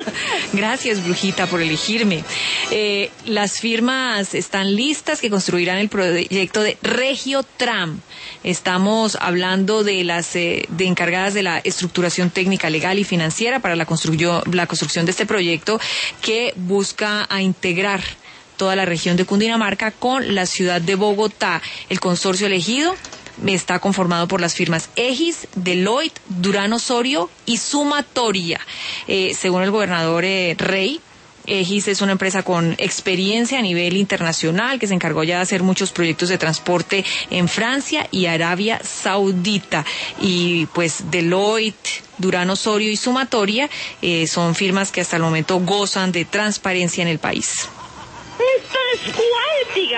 Gracias, Brujita, por elegirme. Las firmas están listas que construirán el proyecto de Regiotram. Estamos hablando de las de encargadas de la estructuración técnica, legal y financiera para la construcción de este proyecto que busca a integrar toda la región de Cundinamarca con la ciudad de Bogotá. El consorcio elegido está conformado por las firmas Egis, Deloitte, Durán Osorio y Sumatoria. Según el gobernador Rey, Egis es una empresa con experiencia a nivel internacional que se encargó ya de hacer muchos proyectos de transporte en Francia y Arabia Saudita. Y pues Deloitte, Durán Osorio y Sumatoria son firmas que hasta el momento gozan de transparencia en el país. Tal cual, diga.